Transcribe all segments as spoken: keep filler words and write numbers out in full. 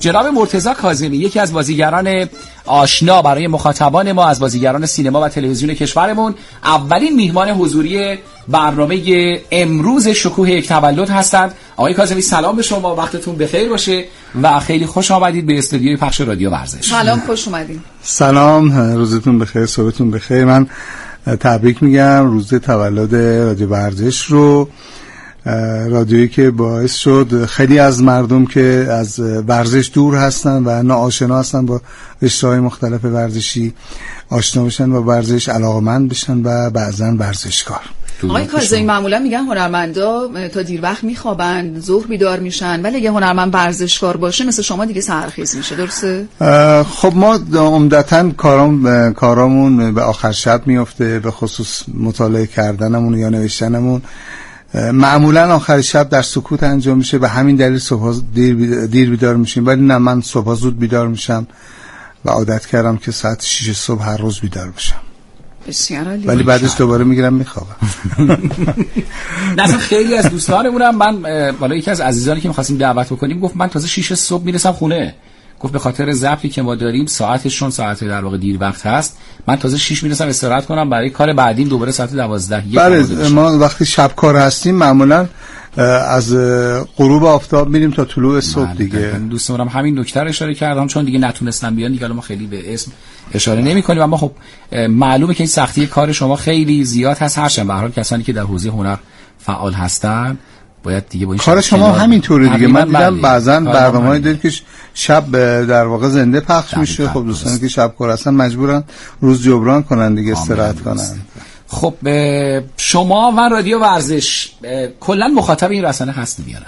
جناب مرتضی کاظمی، یکی از بازیگران آشنا برای مخاطبان ما از بازیگران سینما و تلویزیون کشورمون، اولین میهمان حضوری برنامه امروز شکوه یک تولد هستند. آقای کاظمی سلام به شما، وقتتون بخیر باشه و خیلی خوش آمدید به استودیوی پخش رادیو ورزش. سلام، خوش اومدید. سلام، روزتون بخیر، صبحتون بخیر. من تبریک میگم روز تولد رادیو ورزش رو، رادیویی که باعث شد خیلی از مردم که از ورزش دور هستن و ناآشنا هستن با رشته‌های مختلف ورزشی آشنا بشن و ورزش علاقه‌مند بشن و بعضن ورزشکار. آقای کاظمی معمولا میگن هنرمندا تا دیر وقت میخوابن، ظهر بیدار میشن، ولی اگه هنرمند ورزشکار باشه مثل شما دیگه سحرخیز میشه، درسته؟ خب ما عمدتاً کارام کارامون به آخر شب میفته، به خصوص مطالعه کردنمون یا نوشتنمون معمولا آخر شب در سکوت انجام میشه، به همین دلیل صبح دیر دیر بیدار میشیم. ولی نه، من صبح زود بیدار میشم و عادت کردم که ساعت شش صبح هر روز بیدار بشم. بسیار عالی. ولی بعدش دوباره میگیرم میخوابم. نه اصلا خیلی از دوستانمونم، من بالا یکی از عزیزانی که می‌خواستیم دعوت بکنیم گفت من تازه شش صبح میرسم خونه. گفت به خاطر ضبطی که ما داریم ساعتشون ساعت در واقع دیر وقت هست، من تازه شش میرسم استراحت کنم برای کار بعدیم دوباره ساعت دوازده. بله، ما وقتی شب کار هستیم معمولا از غروب آفتاب میریم تا طلوع صبح دیگه. دوستانم همین نکته رو اشاره کردم چون دیگه نتونستن بیان دیگه، ما خیلی به اسم اشاره نمی‌کنیم، اما خب معلومه که این سختی کار شما خیلی زیاد هست. هرچند به هر حال کسانی که در حوزه هنر فعال هستن باید دیگه با این کار شما همینطوره دیگه. من دیدم بعضا برنامه‌ای دارید که شب در واقع زنده پخش میشه. خب دوستانی که شب کار هستن مجبورن روز جبران کنن دیگه، استراحت کنن. خب شما و رادیو ورزش کلا مخاطب این رسانه هستید یا نه؟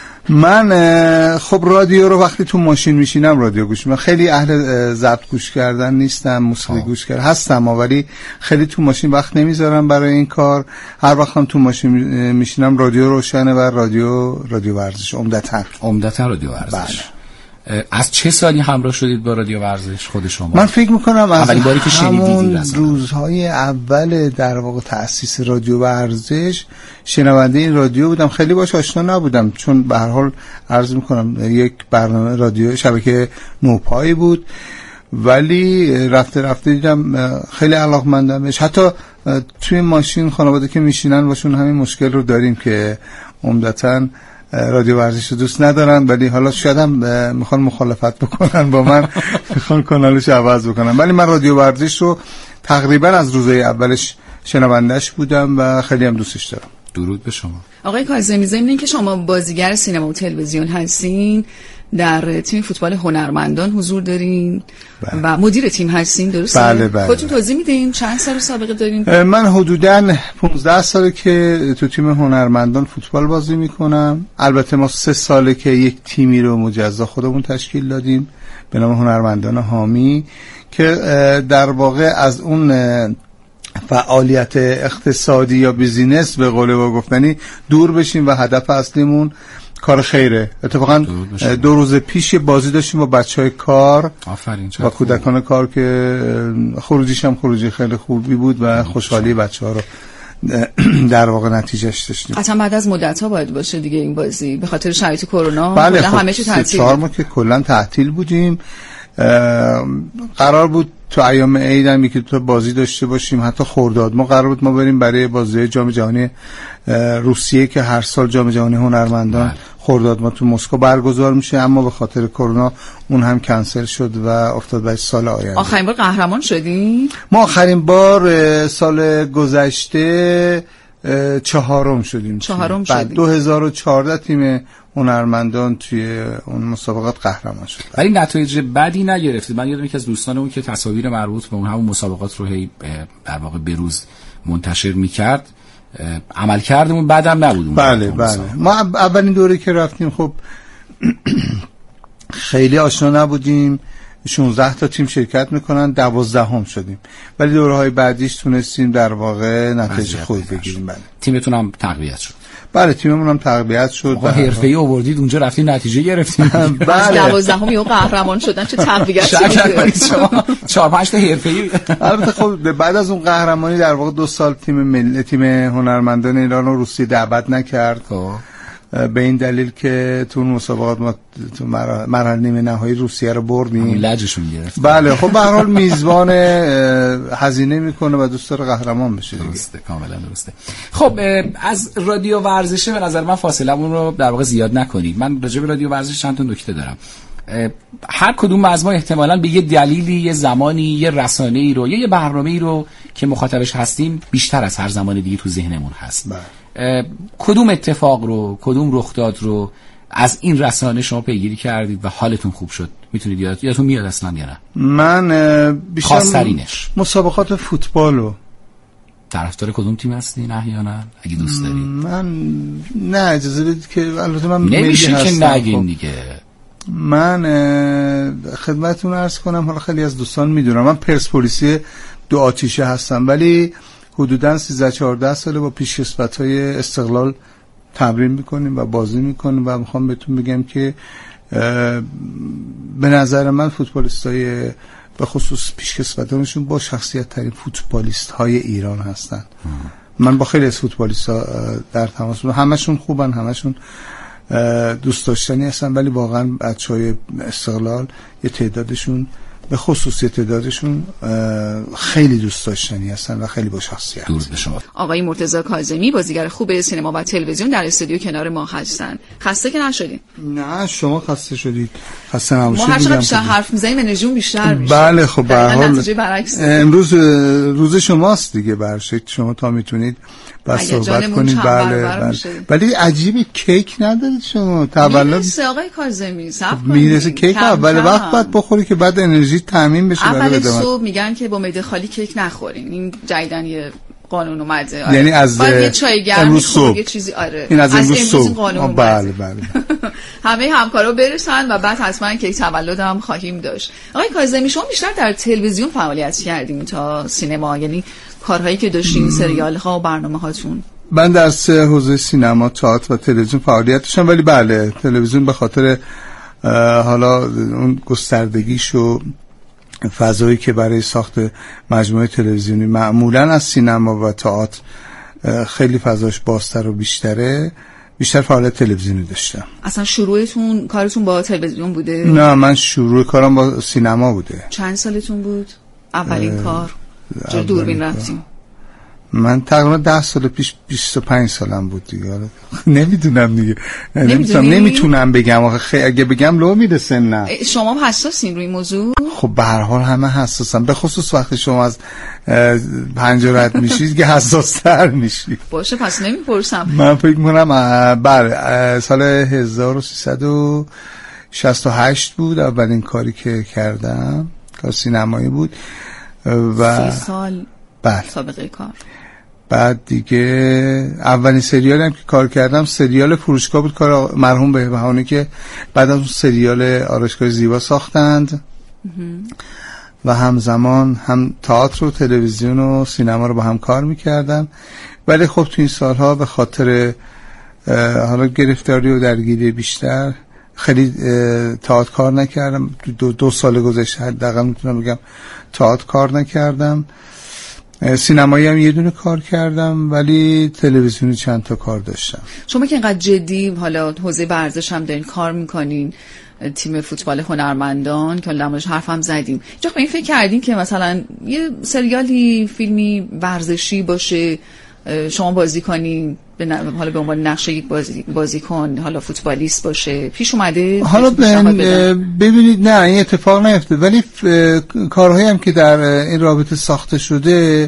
من خب رادیو رو وقتی تو ماشین میشینم رادیو گوش میکنم. خیلی اهل ضبط گوش کردن نیستم، موسیقی گوش کردن هستم، ولی خیلی تو ماشین وقت نمیذارم برای این کار. هر وقتم تو ماشین میشینم رادیو روشنه و رادیو رادیو ورزش عمدتاً عمدتاً رادیو ورزش. بله. از چه سالی همراه شدید با رادیو ورزش خود شما؟ من فکر میکنم از اولین باری که شنیدید روزهای اول در واقع تأسیس رادیو ورزش شنونده این رادیو بودم. خیلی باش آشنا نبودم چون به هر حال عرض میکنم یک برنامه رادیو شبکه نوپایی بود، ولی رفته رفته دیدم خیلی علاقمندم بهش. حتی توی ماشین خانواده که میشینن باشون همین مشکل رو داریم که عمدتاً رادیو ورزش رو دوست ندارن، ولی حالا شاید هم میخوان مخالفت بکنن با من، میخوان کانالش عوض بکنن. ولی من رادیو ورزش رو تقریبا از روزهای اولش شنوندهش بودم و خیلی هم دوستش دارم. درود به شما. آقای کاظمی، ضمن اینکه شما بازیگر سینما و تلویزیون هستین، در تیم فوتبال هنرمندان حضور دارین بله. و مدیر تیم هستین، درسته؟ بله بله. خودتون توضیح میدین چند سال سابقه دارین؟ من حدوداً پانزده ساله که تو تیم هنرمندان فوتبال بازی میکنم. البته ما سه ساله که یک تیمی رو مجزا خودمون تشکیل دادیم به نام هنرمندان حامی که در واقع از اون فعالیت اقتصادی یا بیزینس به قول با گفتنی دور بشیم و هدف اصلیمون کار خیره. اتفاقا دو روز پیش بازی داشتیم با بچهای کار و کودکان کار که خروجیش هم خروجی خیلی خوبی بود و خوشحالی بچه‌ها رو در واقع نتیجهش داشتیم. حتما بعد از مدت‌ها باید باشه دیگه این بازی به خاطر شرایط کرونا. بله خب همه چی تعطیل. چهار ماه که کلا تعطیل بودیم. قرار بود تو ایام عید هم یکی تو بازی داشته باشیم، حتی خرداد ما قرار بود ما بریم برای بازی جام جهانی روسیه که هر سال جام جهانی هنرمندان خرداد ما تو مسکو برگزار میشه، اما به خاطر کرونا اون هم کنسل شد و افتاد به سال آینده. آخرین بار قهرمان شدیم؟ ما آخرین بار سال گذشته چهارم شدیم. چهارم بعد شدیم. دو هزار و چهارده تیم هنرمندان توی اون مسابقات قهرمان شد. ولی نتایج بدی نگرفتید. من یادم یکی از دوستانمون که تصاویر مربوط به اون همون مسابقات رو هی در واقع به روز منتشر میکرد، عمل کردمون بعدم نبود. بله بله. ما اولین دوره که رفتیم خب خیلی آشنا نبودیم، شانزده تا تیم شرکت میکنن، دوازده هم شدیم، ولی دوره های بعدیش تونستیم در واقع نتیجه خوبی بگیریم. بله. تیمتون هم تقویت شد؟ بله تیممون هم تقویت شد. حرفه‌ای آوردید اونجا رفتین نتیجه گرفتین. بله. دوازدهم یهو قهرمان شدن، چه تقویت شد. شما چهار پنج تا حرفه‌ای. البته خب بعد از اون قهرمانی در واقع دو سال تیم ملی تیم هنرمندان ایران و روسیه دعوت نکرد. به این دلیل که تو مسابقات ما تو مرحله نیمه نهایی روسیه رو بردیم، لجشون گرفت. بله خب به هر حال میزبان هزینه میکنه و دوست داره قهرمان بشه. درسته، کاملا درسته. خب از رادیو ورزش به نظر من فاصله‌مون رو در واقع زیاد نکنیم. من راجع به رادیو ورزش چند تا نکته دارم. هر کدوم از ما احتمالاً به یه دلیلی، یه زمانی، یه رسانه‌ای رو، یه برنامه‌ای رو که مخاطبش هستیم بیشتر از هر زمان دیگه تو ذهنمون هست. کدوم اتفاق رو، کدوم رخداد رو از این رسانه شما پیگیری کردید و حالتون خوب شد؟ میتونید یادتون یادتون میاد اصلا یا نه؟ من بیشتر خاص‌ترینش مسابقات فوتبالو. طرفدار کدوم تیم هستین احیانا اگه دوست دارید؟ من نه اجازه بدید که البته من نمیشه که نگین دیگه. من خدمتتون عرض کنم، حالا خیلی از دوستان میدونم من پرسپولیسی دو آتیشه هستم، ولی حدوداً سیزده چهارده ساله با پیشکسوت‌های استقلال تمرین میکنیم و بازی میکنیم و میخوام بهتون بگم که به نظر من فوتبالیستای به خصوص پیشکسوتانشون با شخصیت ترین فوتبالیست های ایران هستن. من با خیلی از فوتبالیستا در تماس بودم، همشون خوبن، همشون دوست داشتنی هستن، ولی واقعا بچهای استقلال یه تعدادشون به خصوص تعدادشون خیلی دوست داشتنی هستن و خیلی با شخصیت. درود به شما. آقای مرتضی کاظمی بازیگر خوب سینما و تلویزیون در استودیو کنار ما هستن. خسته که نشدین؟ نه شما خسته شدید. خسته نباشید. ما هر چقدر بیشتر حرف میزنیم انرژیمون بیشتر میشه. بله خب به هر حال امروز روز شماست دیگه، برشک شما تا میتونید بس صحبت کنید. بله بله. ولی عجیبه کیک ندارید شما تولد. میرسه آقای کاظمی صبر کنید. میرسه کیک اول وقت بعد بخوری که بعد انرژی تامین بشه. اول صبح میگن که با معده خالی کیک نخورین، این جدیدن یه قانون اومده. آره. یعنی از یه چای گرم یه چیزی آره. این از امروز صبح قانون بله بله. همه همکارا برسن و بعد حتما کیک تولد هم خواهیم داشت. آقای کاظمی شما بیشتر در تلویزیون فعالیت کردین تا سینما، یعنی کارهایی که داشتین، سریال ها و برنامه هاتون؟ من در سه حوزه سینما، تئاتر و تلویزیون فعالیت داشتم، ولی بله تلویزیون به خاطر حالا اون گستردگیش و فضایی که برای ساخت مجموعه تلویزیونی معمولا از سینما و تئاتر خیلی فضاش بازتر و بیشتره، بیشتر فعالیت تلویزیونی داشتم. اصلا شروعتون کارتون با تلویزیون بوده؟ نه من شروع کارم با سینما بوده. چند سالتون بود اولین کار جلو دوربین رفتیم؟ من تقریبا ده سال پیش بیست و پنج سالم بود دیگه. نمیدونم دیگه، نمیتونم نمیتونم بگم آخه اگه بگم لو میرسه. نه شما حساسین روی موضوع؟ خب به هر حال همه حساسن، به خصوص وقتی شما از پنجره رد میشید که حساستر میشید. باشه پس نمیپرسم. من فکر میکنم بله سال هزار و سیصد و شصت و هشت بود اولین کاری که کردم، کار سینمایی بود و سی سال بله سابقه کار. بعد دیگه اولین سریالی هم که کار کردم سریال فروشگاه بود، کار مرحوم بهبهانی که بعد از اون سریال آرایشگاه زیبا ساختند و همزمان هم تئاتر و تلویزیون و سینما رو با هم کار میکردم. ولی خب تو این سالها به خاطر حالا گرفتاری و درگیری بیشتر خیلی تئاتر کار نکردم. دو, دو سال گذشته حداقل میتونم بگم تئاتر کار نکردم. سینمایی هم یه دونه کار کردم، ولی تلویزیونی چند تا کار داشتم. شما که اینقدر جدی حالا حوزه ورزش هم دارین کار میکنین، تیم فوتبال هنرمندان که لامش حرفم زدیم، چرا به این فکر کردین که مثلا یه سریالی فیلمی ورزشی باشه شما بازی کنین، به حالا به عنوان نقش یک بازی بازیکن حالا فوتبالیست باشه؟ پیش اومده؟ حالا ببینید نه این اتفاق نیفتاد، ولی کارهایی هم که در این رابطه ساخته شده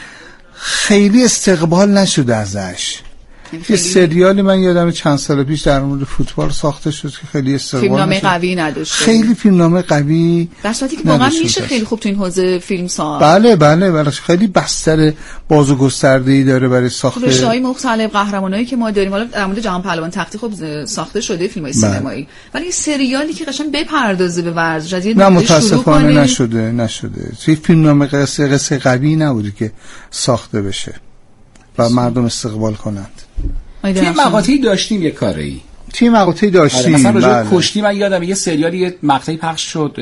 خیلی استقبال نشده ازش. یه سریالی من یادم چند سال پیش در مورد فوتبال ساخته شد که خیلی استقبال فیلمنامه قوی نداشت، خیلی فیلمنامه قوی در صورتی که واقعا میشه خیلی خوب تو این حوزه فیلم ساخت. بله بله بله خیلی بستر باز و گسترده‌ای داره برای ساخت رشته‌های مختلف، قهرمانایی که ما داریم. حالا در مورد جهان پهلوان تختی خب ساخته شده فیلم‌های سینمایی، ولی این سریالی که قشنگ بپردازه به ورزش از یه نه متاسفانه نشده نشده توی فیلمنامه قصه قصه قوی نبوده که ساخته بشه و مردم استقبال کنند. توی مقاطعی داشتیم یه کاری توی مقاطعی داشتیم مثلا راجع به کشتی من یادم یه سریالی یه مقطعی پخش شد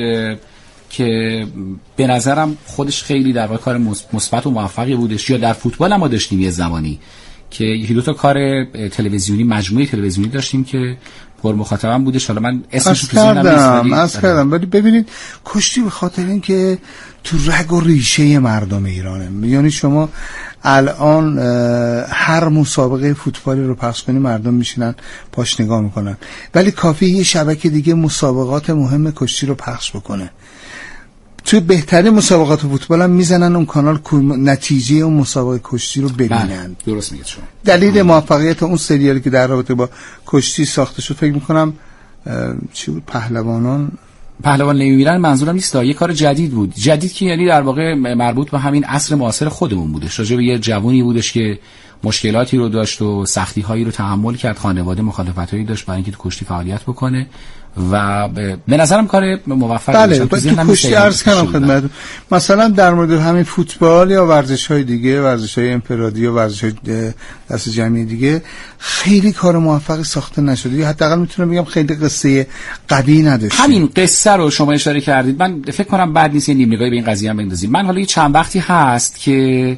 که به نظرم خودش خیلی در واقع کار مثبت و موفقی بودش. یا در فوتبال هم ما داشتیم یه زمانی که یکی دو تا کار تلویزیونی، مجموعه تلویزیونی داشتیم که پر مخاطبم بودش. حالا من اسمش رو تو ذهنم نیست، از کردم، ولی ببینید کشتی به خاطر این که تو رگ و ریشه مردم ایرانه. یعنی شما الان هر مسابقه فوتبالی رو پخش کنی مردم میشینن پاش نگاه میکنن، ولی کافیه یه شبکه دیگه مسابقات مهم کشتی رو پخش بکنه. توی بهترین مسابقات فوتبال هم میزنن اون کانال نتیجه اون مسابقه کشتی رو ببینن. درست میگید شما. دلیل موفقیت اون سریالی که در رابطه با کشتی ساخته شد فکر میکنم چی بود؟ پهلوانان پهلوان نمیمیرن منظورم نیست، یه کار جدید بود. جدید که یعنی در واقع مربوط به همین عصر معاصر خودمون بودش. راجع به یه جوونی بودش که مشکلاتی رو داشت و سختی هایی رو تحمل کرد، خانواده مخالفتایی داشت برای اینکه تو کشتی فعالیت بکنه و به نظرم کار موفقی بله. بود. تو کشتی عرض کردم خدمت مثلا در مورد همین فوتبال یا ورزش‌های دیگه، ورزش‌های انفرادی یا ورزش‌های دست جمعی دیگه خیلی کار موفقی ساخته نشده، یا حداقل میتونم بگم خیلی قصه قوی نداشته. همین قصه رو شما اشاره کردید، من فکر کنم بعد نیست یه نیم نگاهی به این قضیه هم بندازیم. من حالا یه چند وقتی هست که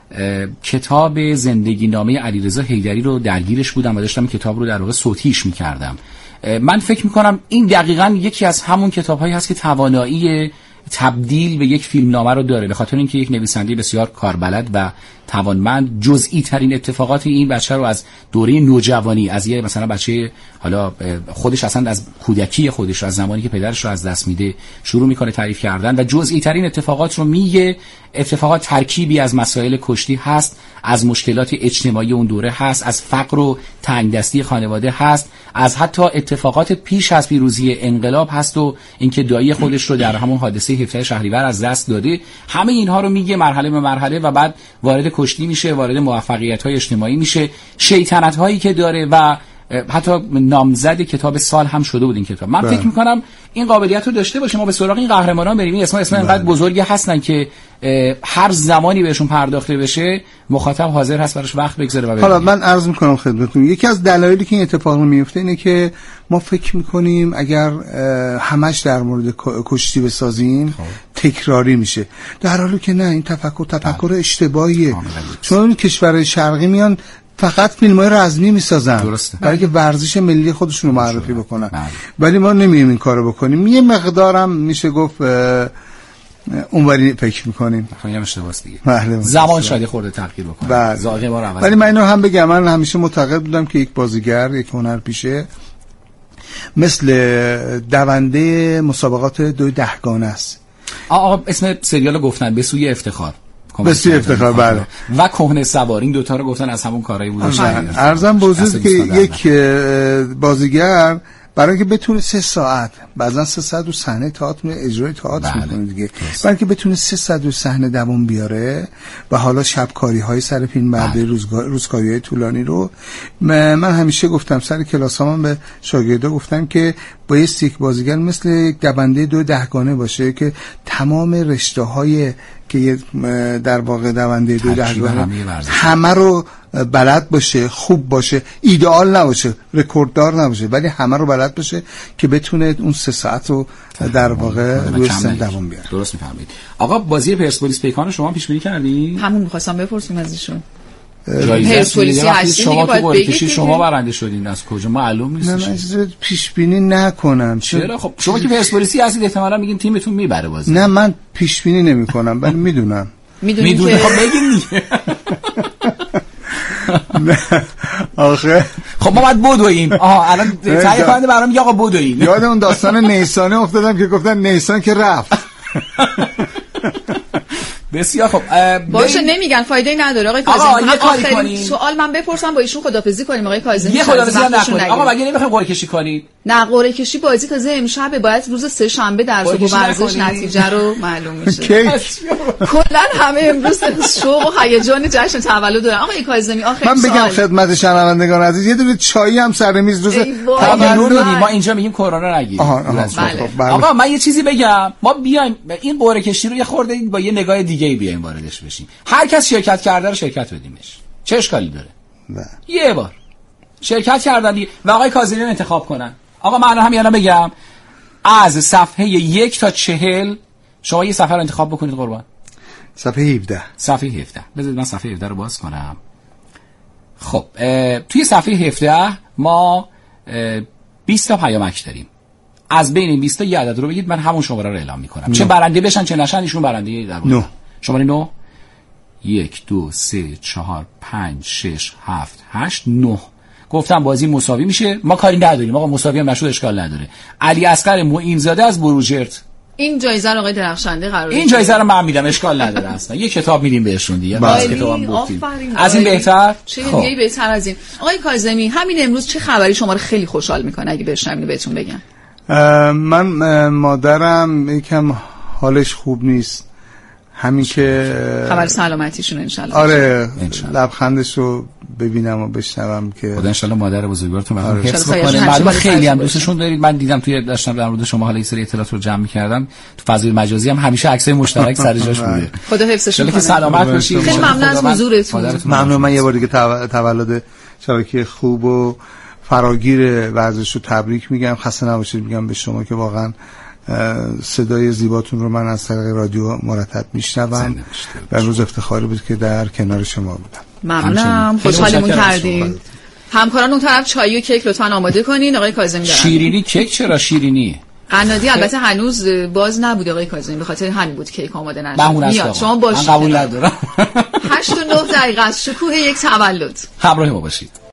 کتاب زندگی نامه علیرضا حیدری رو درگیرش بودم و داشتم کتاب رو در واقع صوتیش می‌کردم. من فکر میکنم این دقیقاً یکی از همون کتاب‌هایی هست که توانایی تبدیل به یک فیلمنامه رو داره، به خاطر اینکه یک نویسنده بسیار کاربلد و توانمند جزئی ترین اتفاقات این بچه رو از دوره نوجوانی، از یه مثلا بچه حالا خودش اصلا از کودکی خودش از زمانی که پدرش رو از دست میده شروع میکنه تعریف کردن و جزئی ترین اتفاقات رو میگه. اتفاقات ترکیبی از مسائل کشتی هست، از مشکلات اجتماعی اون دوره هست، از فقر و تنگدستی خانواده هست، از حتی اتفاقات پیش از پیروزی انقلاب هست و اینکه دایی خودش رو در همون حادثه هفده شهریور از دست داده. همه اینها رو میگه مرحله به مرحله و بعد وارد کشتی میشه، وارد موفقیت‌های اجتماعی میشه، شیطنت‌هایی که داره و حتی نامزد کتاب سال هم شده بود این کتاب. من فکر میکنم این قابلیت رو داشته باشه ما به سراغ این قهرمانان بریم. این اسم اسم اینقدر بزرگی هستن که هر زمانی بهشون پرداخته بشه مخاطب حاضر هست براش وقت بگذاره و ببینه. حالا من عرض میکنم خدمتتون یکی از دلایلی که این اتفاق میفته اینه که ما فکر میکنیم اگر همش در مورد کشتی بسازیم تکراری میشه، در حالی که نه، این تفکر تفکر اشتباهیه. چون کشورهای شرقی میان فقط فیلم‌های رزمی می‌سازن برای اینکه ورزش ملی خودشون رو معرفی بکنن، ولی ما نمی‌ایم این کارو بکنیم. یه مقدارم میشه گفت اونوری فکر می‌کنیم. خیلی اشتباهه دیگه. زمان شاید خورده تغییر بکنه. ذائقه ما رو عوض. ولی من اینو هم بگم، من همیشه معتقد بودم که یک بازیگر، یک هنرپیشه مثل دونده مسابقات دو دهگانه است. آقا اسم سریالو گفتن به سوی افتخار. بسیار افتخار بله. و کهنه سوار، این دوتا رو گفتن از همون کارهایی بودن. عرضم بزرگ که یک بازیگر برای اینکه بتونه سه ساعت بعضا سه ساعت رو صحنه تئاتر اجرای تئاتر بله. میکنه دیگه، برای اینکه بتونه سه ساعت رو صحنه دوام بیاره و حالا شبکاری های سر فیلم برداری بله. روزگار روزکاری های طولانی رو من همیشه گفتم سر کلاسام به شاگردا گفتم که باید یک بازیگر مثل یک دونده دو دهگانه باشه که تمام رشته های که در واقع دونده دو دهگانه همه رو بلد باشه، خوب باشه، ایدئال نباشه، رکورددار نباشه، ولی همه رو بلد باشه که بتونه اون سه ساعت رو در واقع روی سن دوام بیاره. درست میفهمید. آقا بازی پرسپولیس پیکان شما پیش بینی کردی؟ همون می‌خواستم بپرسیم از ایشون. پرسپولیسی هستین شما تو قرعه کشی شما برنده شدین، از کجا معلوم نیست. نه من پیش بینی نکنم. چرا؟ خب شما که پرسپولیسی هستید احتمالاً میگین تیمتون میبره بازی. نه من پیش بینی نمی‌کنم، ولی میدونم. میدونید که خب بگین دیگه. آخه خب ما باید بدویم. آها الان تایید کننده برام میگه آقا بدویم. یاد اون داستان نیسانه افتادم که گفتن نیسان که رفت. بسیار خب باشه نمیگن فایده نداره آقای کاظمی. آقا یه کاری کنین سوال من بپرسم با ایشون خدافظی کنیم آقای کاظمی. یه خدافظی نکنید آقا، مگه نمیخوایم قرعه کشی کنید؟ نه قرعه کشی بازی تازه امشب، باید روز سه شنبه در صبح ورزش نتیجه رو معلوم میشه. کلا همه امروز شوق و هیجان جشن تولد دارن. آقای کاظمی آخر من بگم خدمت شنوندگان عزیز یه دونه چایی هم سر میز روز تولد ما اینجا میگیم کرونا نگیر. آقا من یه چیزی بگم، ما بیایم این قرعه کشی رو یه خورده با یه نگاه دیگه بیایم واردش بشیم. هر کس شرکت کرده رو شرکت بدیمش، چه اشکالی داره؟ نه یه بار شرکت کردن و آقای کاظمی انتخاب کنن. آقا من همین الان بگم از صفحه یک تا چهل شما یه صفحه رو انتخاب بکنید قربان. صفحه هفده. صفحه هفده. بذارید من صفحه هفده رو باز کنم. خب توی صفحه هفده ما بیست تا پیامک داریم. از بین این بیست تا یه عدد رو بگید، من همون شماره رو اعلام میکنم. چه برنده بشن چه نشن، ایشون برنده در نو. شماره نو. یک دو سه چهار پنج شش هفت هشت نه. گفتم بازی مساوی میشه، ما کاری نداریم آقا، مساوی هم نشد اشکال نداره. علی اصغر معین زاده از بروجرد این جایزه رو آقای درخشنده قرار این جایزه رو من میدم، اشکال نداره اصلا. یه کتاب میدیم بهشون دیگه. از کتابم گفتیم. از این بهتر چه دیگه بهتر از این. آقای کاظمی همین امروز چه خبری شما رو خیلی خوشحال میکنه اگه بشنوین بهتون بگم؟ من مادرم یکم حالش خوب نیست، همین که خبر سلامتیشون انشالله. آره لبخندش رو ببینم و بشنوم که خدا انشالله مادر بزرگوارتون آره. حفظ بکنه. معلومه خیلی هم دوستشون دارید. من دیدم توی داشتم در مورد شما حالا یه سری اطلاعات رو جمع می‌کردم تو فضای مجازی، هم همیشه عکسای مشترک سر جاش بوده. خدا حفظشون کنه. سلامت باشید. خیلی ممنون از حضورتون. ممنون. من یه بار دیگه تولد شبکه خوب و فراگیر ورزش رو تبریک میگم. خسته نباشید میگم به شما که واقعا صدای زیباتون رو من از طریق رادیو مرتب میشنوم و روز افتخاری بود که در کنار شما بودم. ممنونم، خوشحالمون کردیم. همکاران اون طرف چای و کیک لطفاً آماده کنین. آقای کاظمی شیرینی کیک چرا شیرینی؟ قنادی البته هنوز باز نبوده آقای کاظمی، به خاطر همین بود کیک آماده نشد. میاد شما باشید. من قبول ندارم. هشت و نه دقیقه از شکوه یک تولد همراه ما باشید.